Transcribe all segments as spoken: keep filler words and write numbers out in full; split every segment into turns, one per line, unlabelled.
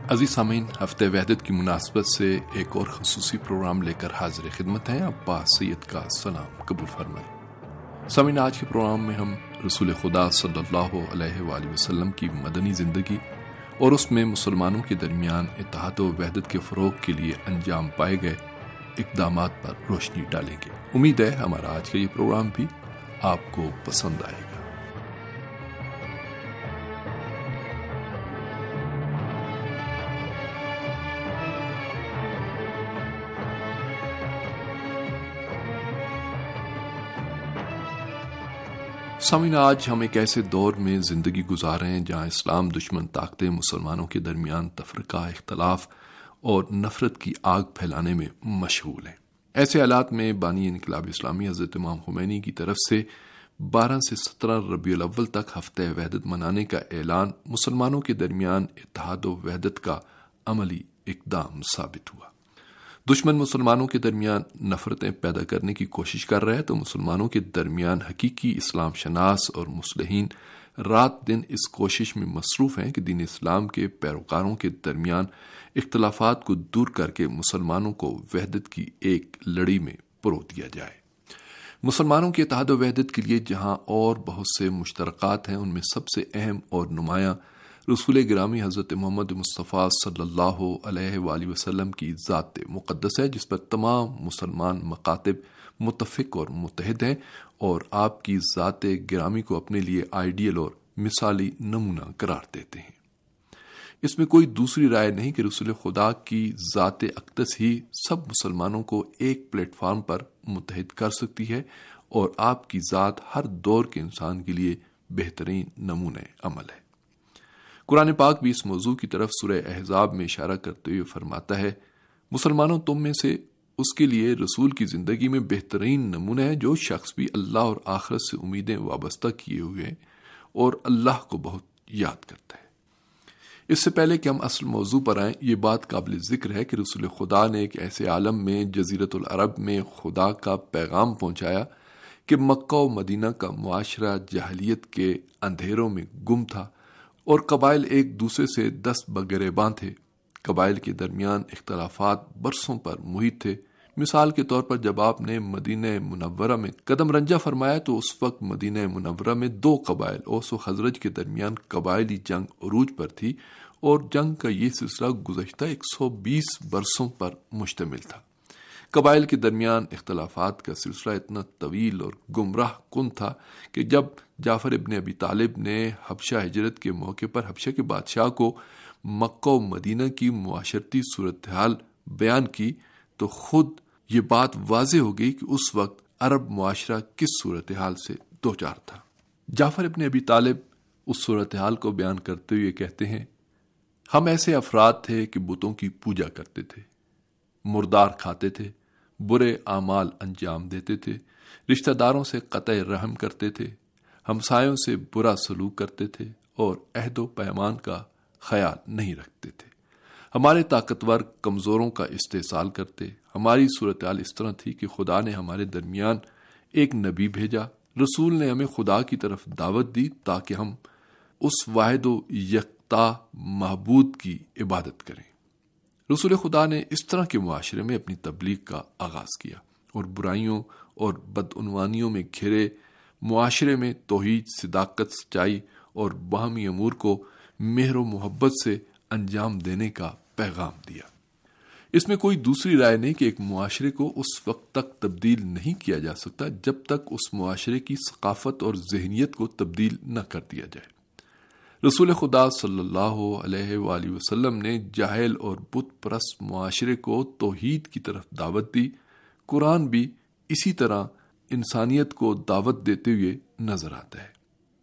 عزیز سامعین، ہفتہ وحدت کی مناسبت سے ایک اور خصوصی پروگرام لے کر حاضر خدمت ہیں۔ عباس سید کا سلام قبول فرمائیں۔ سامعین، آج کے پروگرام میں ہم رسول خدا صلی اللہ علیہ وآلہ وسلم کی مدنی زندگی اور اس میں مسلمانوں کے درمیان اتحاد و وحدت کے فروغ کے لیے انجام پائے گئے اقدامات پر روشنی ڈالیں گے۔ امید ہے ہمارا آج کا یہ پروگرام بھی آپ کو پسند آئے گا۔ سامعین، آج ہم ایک ایسے دور میں زندگی گزار رہے ہیں جہاں اسلام دشمن طاقتیں مسلمانوں کے درمیان تفرقہ، اختلاف اور نفرت کی آگ پھیلانے میں مشغول ہیں۔ ایسے حالات میں بانی انقلاب اسلامی حضرت امام خمینی کی طرف سے بارہ سے سترہ ربیع الاول تک ہفتہ وحدت منانے کا اعلان مسلمانوں کے درمیان اتحاد و وحدت کا عملی اقدام ثابت ہوا۔ دشمن مسلمانوں کے درمیان نفرتیں پیدا کرنے کی کوشش کر رہے ہیں تو مسلمانوں کے درمیان حقیقی اسلام شناس اور مصلحین رات دن اس کوشش میں مصروف ہیں کہ دین اسلام کے پیروکاروں کے درمیان اختلافات کو دور کر کے مسلمانوں کو وحدت کی ایک لڑی میں پرو دیا جائے۔ مسلمانوں کے اتحاد و وحدت کے لیے جہاں اور بہت سے مشترکات ہیں، ان میں سب سے اہم اور نمایاں رسول گرامی حضرت محمد مصطفیٰ صلی اللہ علیہ وآلہ وسلم کی ذات مقدس ہے، جس پر تمام مسلمان مکاتب متفق اور متحد ہیں اور آپ کی ذات گرامی کو اپنے لیے آئیڈیل اور مثالی نمونہ قرار دیتے ہیں۔ اس میں کوئی دوسری رائے نہیں کہ رسول خدا کی ذات اقدس ہی سب مسلمانوں کو ایک پلیٹ فارم پر متحد کر سکتی ہے اور آپ کی ذات ہر دور کے انسان کے لیے بہترین نمونہ عمل ہے۔ قرآن پاک بھی اس موضوع کی طرف سورہ احزاب میں اشارہ کرتے ہوئے فرماتا ہے، مسلمانوں تم میں سے اس کے لیے رسول کی زندگی میں بہترین نمونہ ہے جو شخص بھی اللہ اور آخرت سے امیدیں وابستہ کیے ہوئے ہیں اور اللہ کو بہت یاد کرتا ہے۔ اس سے پہلے کہ ہم اصل موضوع پر آئیں، یہ بات قابل ذکر ہے کہ رسول خدا نے ایک ایسے عالم میں جزیرۃ العرب میں خدا کا پیغام پہنچایا کہ مکہ و مدینہ کا معاشرہ جاہلیت کے اندھیروں میں گم تھا اور قبائل ایک دوسرے سے دست بگریباں تھے۔ قبائل کے درمیان اختلافات برسوں پر محیط تھے۔ مثال کے طور پر جب آپ نے مدینہ منورہ میں قدم رنجہ فرمایا تو اس وقت مدینہ منورہ میں دو قبائل اوس و خزرج کے درمیان قبائلی جنگ عروج پر تھی اور جنگ کا یہ سلسلہ گزشتہ ایک سو بیس برسوں پر مشتمل تھا۔ قبائل کے درمیان اختلافات کا سلسلہ اتنا طویل اور گمراہ کن تھا کہ جب جعفر ابن ابی طالب نے حبشہ ہجرت کے موقع پر حبشہ کے بادشاہ کو مکہ و مدینہ کی معاشرتی صورتحال بیان کی تو خود یہ بات واضح ہو گئی کہ اس وقت عرب معاشرہ کس صورتحال سے دوچار تھا۔ جعفر ابن ابی طالب اس صورتحال کو بیان کرتے ہوئے کہتے ہیں، ہم ایسے افراد تھے کہ بتوں کی پوجا کرتے تھے، مردار کھاتے تھے، برے اعمال انجام دیتے تھے، رشتہ داروں سے قطع رحم کرتے تھے، ہمسایوں سے برا سلوک کرتے تھے اور عہد و پیمان کا خیال نہیں رکھتے تھے۔ ہمارے طاقتور کمزوروں کا استحصال کرتے۔ ہماری صورتحال اس طرح تھی کہ خدا نے ہمارے درمیان ایک نبی بھیجا، رسول نے ہمیں خدا کی طرف دعوت دی تاکہ ہم اس واحد و یکتا معبود کی عبادت کریں۔ رسول خدا نے اس طرح کے معاشرے میں اپنی تبلیغ کا آغاز کیا اور برائیوں اور بدعنوانیوں میں گھرے معاشرے میں توحید، صداقت، سچائی اور باہمی امور کو مہر و محبت سے انجام دینے کا پیغام دیا۔ اس میں کوئی دوسری رائے نہیں کہ ایک معاشرے کو اس وقت تک تبدیل نہیں کیا جا سکتا جب تک اس معاشرے کی ثقافت اور ذہنیت کو تبدیل نہ کر دیا جائے۔ رسول خدا صلی اللہ علیہ وآلہ وسلم نے جاہل اور بت پرست معاشرے کو توحید کی طرف دعوت دی۔ قرآن بھی اسی طرح انسانیت کو دعوت دیتے ہوئے نظر آتا ہے۔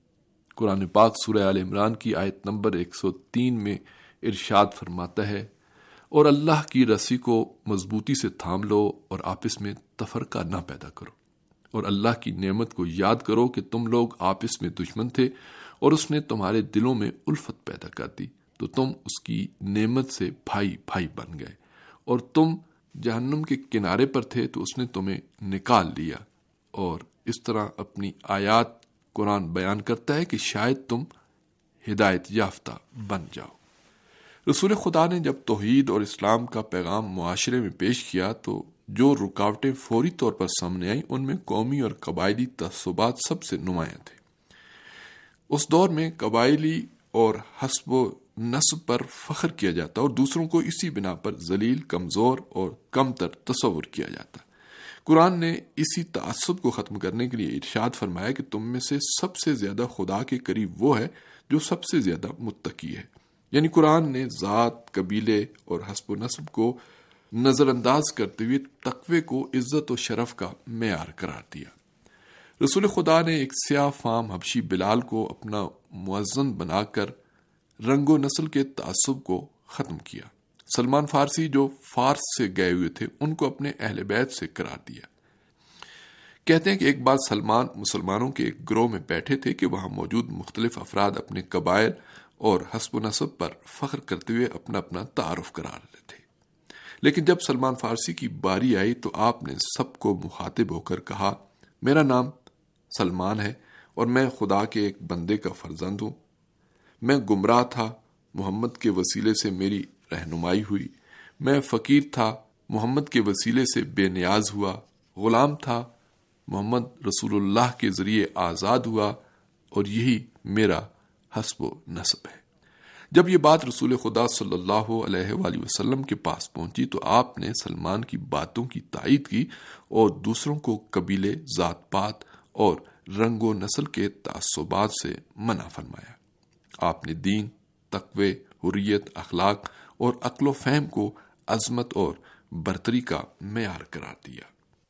قرآن پاک سورہ آل عمران کی آیت نمبر ایک سو تین میں ارشاد فرماتا ہے، اور اللہ کی رسی کو مضبوطی سے تھام لو اور آپس میں تفرقہ نہ پیدا کرو، اور اللہ کی نعمت کو یاد کرو کہ تم لوگ آپس میں دشمن تھے اور اس نے تمہارے دلوں میں الفت پیدا کر دی تو تم اس کی نعمت سے بھائی بھائی بن گئے، اور تم جہنم کے کنارے پر تھے تو اس نے تمہیں نکال لیا۔ اور اس طرح اپنی آیات قرآن بیان کرتا ہے کہ شاید تم ہدایت یافتہ بن جاؤ۔ رسول خدا نے جب توحید اور اسلام کا پیغام معاشرے میں پیش کیا تو جو رکاوٹیں فوری طور پر سامنے آئیں ان میں قومی اور قبائلی تعصبات سب سے نمایاں تھے۔ اس دور میں قبائلی اور حسب و نسب پر فخر کیا جاتا اور دوسروں کو اسی بنا پر ذلیل، کمزور اور کمتر تصور کیا جاتا۔ قرآن نے اسی تعصب کو ختم کرنے کے لیے ارشاد فرمایا کہ تم میں سے سب سے زیادہ خدا کے قریب وہ ہے جو سب سے زیادہ متقی ہے۔ یعنی قرآن نے ذات، قبیلے اور حسب و نسب کو نظر انداز کرتے ہوئے تقوی کو عزت و شرف کا معیار قرار دیا۔ رسول خدا نے ایک سیاہ فام حبشی بلال کو اپنا مؤذن بنا کر رنگ و نسل کے تعصب کو ختم کیا۔ سلمان فارسی جو فارس سے گئے ہوئے تھے ان کو اپنے اہل بیت سے قرار دیا۔ کہتے ہیں کہ ایک بار سلمان مسلمانوں کے ایک گروہ میں بیٹھے تھے کہ وہاں موجود مختلف افراد اپنے قبائل اور حسب و نسب پر فخر کرتے ہوئے اپنا اپنا تعارف کرا رہے تھے، لیکن جب سلمان فارسی کی باری آئی تو آپ نے سب کو مخاطب ہو کر کہا، میرا نام سلمان ہے اور میں خدا کے ایک بندے کا فرزند ہوں۔ میں گمراہ تھا، محمد کے وسیلے سے میری رہنمائی ہوئی۔ میں فقیر تھا، محمد کے وسیلے سے بے نیاز ہوا۔ غلام تھا، محمد رسول اللہ کے ذریعے آزاد ہوا، اور یہی میرا حسب و نسب ہے۔ جب یہ بات رسول خدا صلی اللہ علیہ وآلہ وسلم کے پاس پہنچی تو آپ نے سلمان کی باتوں کی تائید کی اور دوسروں کو قبیلے، ذات پات اور رنگ و نسل کے تعصبات سے منع فرمایا۔ آپ نے دین، تقوی، حریت، اخلاق اور عقل و فہم کو عظمت اور برتری کا معیار قرار دیا۔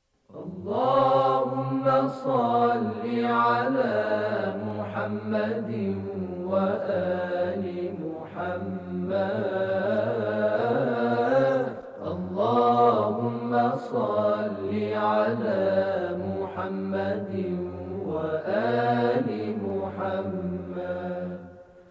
اللهم صل على محمد وآل محمد اللهم صل على محمد وآل محمد۔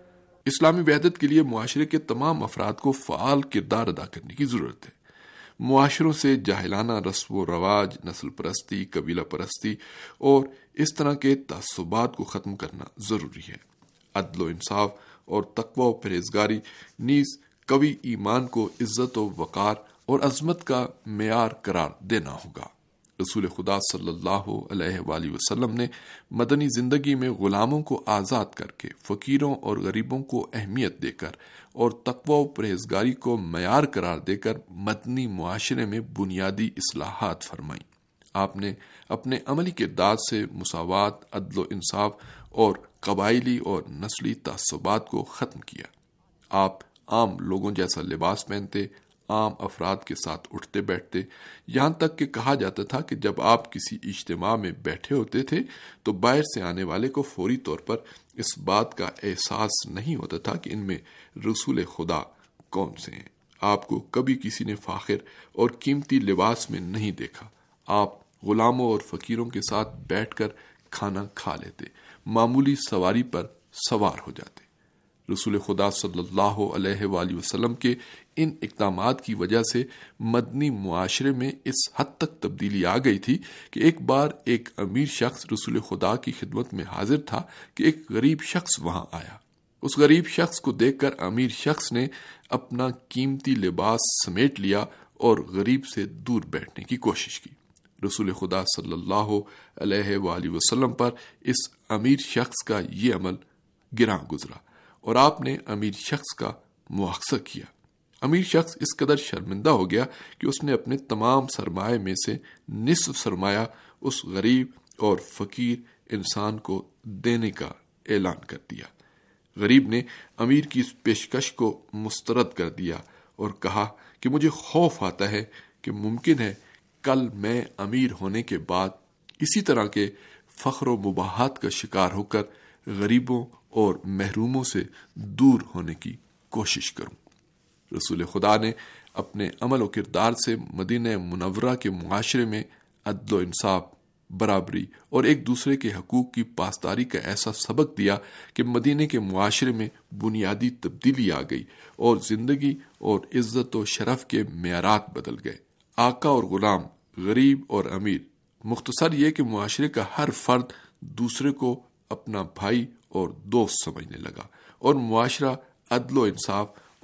اسلامی وحدت کے لیے معاشرے کے تمام افراد کو فعال کردار ادا کرنے کی ضرورت ہے۔ معاشروں سے جاہلانہ رسم و رواج، نسل پرستی، قبیلہ پرستی اور اس طرح کے تعصبات کو ختم کرنا ضروری ہے۔ عدل و انصاف اور تقوی و پرہیزگاری نیز قوی ایمان کو عزت و وقار اور عظمت کا معیار قرار دینا ہوگا۔ رسول خدا صلی اللہ علیہ وآلہ وسلم نے مدنی زندگی میں غلاموں کو آزاد کر کے، فقیروں اور غریبوں کو اہمیت دے کر اور تقوی و پرہیزگاری کو معیار قرار دے کر مدنی معاشرے میں بنیادی اصلاحات فرمائیں۔ آپ نے اپنے عملی کردار سے مساوات، عدل و انصاف اور قبائلی اور نسلی تعصبات کو ختم کیا۔ آپ عام لوگوں جیسا لباس پہنتے، عام افراد کے ساتھ اٹھتے بیٹھتے، یہاں تک کہ کہا جاتا تھا کہ جب آپ کسی اجتماع میں بیٹھے ہوتے تھے تو باہر سے آنے والے کو فوری طور پر اس بات کا احساس نہیں ہوتا تھا کہ ان میں رسول خدا کون سے ہیں۔ آپ کو کبھی کسی نے فاخر اور قیمتی لباس میں نہیں دیکھا۔ آپ غلاموں اور فقیروں کے ساتھ بیٹھ کر کھانا کھا لیتے، معمولی سواری پر سوار ہو جاتے۔ رسول خدا صلی اللہ علیہ وآلہ وسلم کے ان اقدامات کی وجہ سے مدنی معاشرے میں اس حد تک تبدیلی آ گئی تھی کہ ایک بار ایک امیر شخص رسول خدا کی خدمت میں حاضر تھا کہ ایک غریب شخص وہاں آیا۔ اس غریب شخص کو دیکھ کر امیر شخص نے اپنا قیمتی لباس سمیٹ لیا اور غریب سے دور بیٹھنے کی کوشش کی۔ رسول خدا صلی اللہ علیہ وآلہ وسلم پر اس امیر شخص کا یہ عمل گراں گزرا اور آپ نے امیر شخص کا مواخذہ کیا۔ امیر شخص اس قدر شرمندہ ہو گیا کہ اس نے اپنے تمام سرمایہ میں سے نصف سرمایہ اس غریب اور فقیر انسان کو دینے کا اعلان کر دیا۔ غریب نے امیر کی اس پیشکش کو مسترد کر دیا اور کہا کہ مجھے خوف آتا ہے کہ ممکن ہے کل میں امیر ہونے کے بعد اسی طرح کے فخر و مباحات کا شکار ہو کر غریبوں اور محروموں سے دور ہونے کی کوشش کروں۔ رسول خدا نے اپنے عمل و کردار سے مدینہ منورہ کے معاشرے میں عدل و انصاف، برابری اور ایک دوسرے کے حقوق کی پاسداری کا ایسا سبق دیا کہ مدینے کے معاشرے میں بنیادی تبدیلی آ گئی اور زندگی اور عزت و شرف کے معیارات بدل گئے۔ آقا اور غلام، غریب اور امیر، مختصر یہ کہ معاشرے کا ہر فرد دوسرے کو اپنا بھائی اور دوست سمجھنے لگا اور معاشرہ عدل و انصاف اور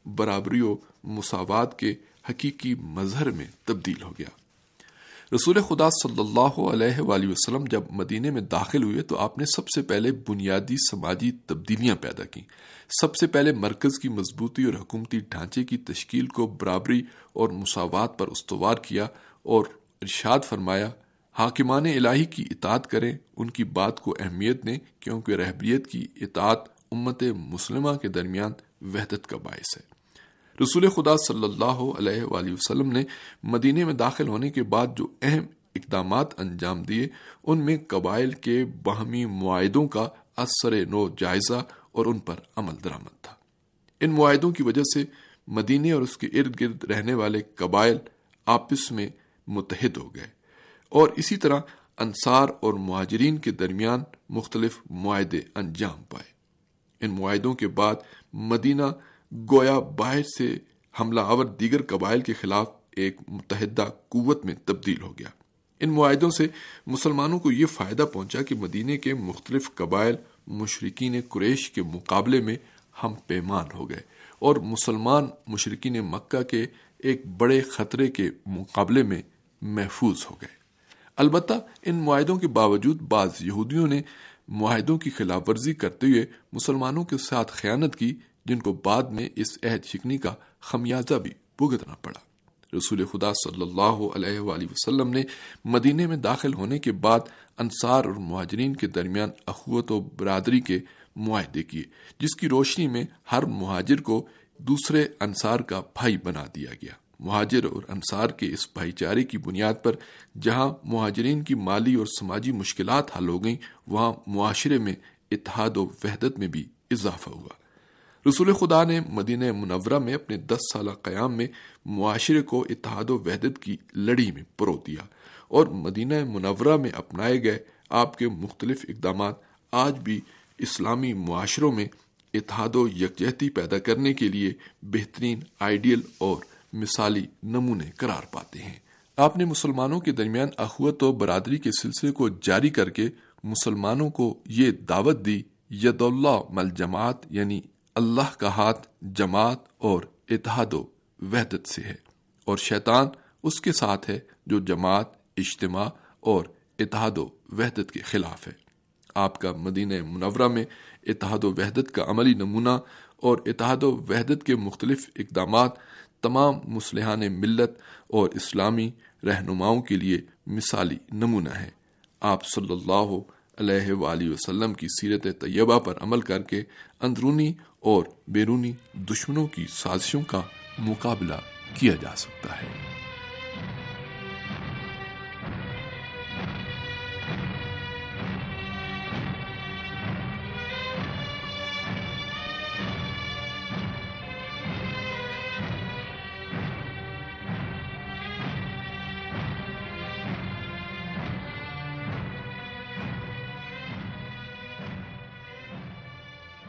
برابری و مساوات کے حقیقی مظہر میں تبدیل ہو گیا۔ رسول خدا صلی اللہ علیہ وآلہ وسلم جب مدینے میں داخل ہوئے تو آپ نے سب سے پہلے بنیادی سماجی تبدیلیاں پیدا کی۔ سب سے پہلے مرکز کی مضبوطی اور حکومتی ڈھانچے کی تشکیل کو برابری اور مساوات پر استوار کیا اور ارشاد فرمایا، حاکمان الہی کی اطاعت کریں، ان کی بات کو اہمیت دیں، کیونکہ رہبریت کی اطاعت امت مسلمہ کے درمیان وحدت کا باعث ہے۔ رسول خدا صلی اللہ علیہ وآلہ وسلم نے مدینے میں داخل ہونے کے بعد جو اہم اقدامات انجام دیے، ان میں قبائل کے باہمی معاہدوں کا اثر نو جائزہ اور ان پر عمل درآمد تھا۔ ان معاہدوں کی وجہ سے مدینے اور اس کے ارد گرد رہنے والے قبائل آپس میں متحد ہو گئے، اور اسی طرح انصار اور مہاجرین کے درمیان مختلف معاہدے انجام پائے۔ ان معاہدوں کے بعد مدینہ گویا باہر سے حملہ آور دیگر قبائل کے خلاف ایک متحدہ قوت میں تبدیل ہو گیا۔ ان معاہدوں سے مسلمانوں کو یہ فائدہ پہنچا کہ مدینے کے مختلف قبائل مشرکین قریش کے مقابلے میں ہم پیمان ہو گئے اور مسلمان مشرکین مکہ کے ایک بڑے خطرے کے مقابلے میں محفوظ ہو گئے۔ البتہ ان معاہدوں کے باوجود بعض یہودیوں نے معاہدوں کی خلاف ورزی کرتے ہوئے مسلمانوں کے ساتھ خیانت کی، جن کو بعد میں اس عہد شکنی کا خمیازہ بھی بھگتنا پڑا۔ رسول خدا صلی اللہ علیہ وآلہ وسلم نے مدینے میں داخل ہونے کے بعد انصار اور مہاجرین کے درمیان اخوت و برادری کے معاہدے کیے، جس کی روشنی میں ہر مہاجر کو دوسرے انصار کا بھائی بنا دیا گیا۔ مہاجر اور انصار کے اس بھائی چارے کی بنیاد پر جہاں مہاجرین کی مالی اور سماجی مشکلات حل ہو گئیں، وہاں معاشرے میں اتحاد و وحدت میں بھی اضافہ ہوا۔ رسول خدا نے مدینہ منورہ میں اپنے دس سالہ قیام میں معاشرے کو اتحاد و وحدت کی لڑی میں پرو دیا، اور مدینہ منورہ میں اپنائے گئے آپ کے مختلف اقدامات آج بھی اسلامی معاشروں میں اتحاد و یکجہتی پیدا کرنے کے لیے بہترین آئیڈیل اور مثالی نمونے قرار پاتے ہیں۔ آپ نے مسلمانوں کے درمیان اخوت و برادری کے سلسلے کو جاری کر کے مسلمانوں کو یہ دعوت دی، ید اللہ مل جماعت، یعنی اللہ کا ہاتھ جماعت اور اتحاد و وحدت سے ہے، اور شیطان اس کے ساتھ ہے جو جماعت، اجتماع اور اتحاد و وحدت کے خلاف ہے۔ آپ کا مدینہ منورہ میں اتحاد و وحدت کا عملی نمونہ اور اتحاد و وحدت کے مختلف اقدامات تمام مصلحان ملت اور اسلامی رہنماؤں کے لیے مثالی نمونہ ہے۔ آپ صلی اللہ علیہ وآلہ وسلم کی سیرت طیبہ پر عمل کر کے اندرونی اور بیرونی دشمنوں کی سازشوں کا مقابلہ کیا جا سکتا ہے۔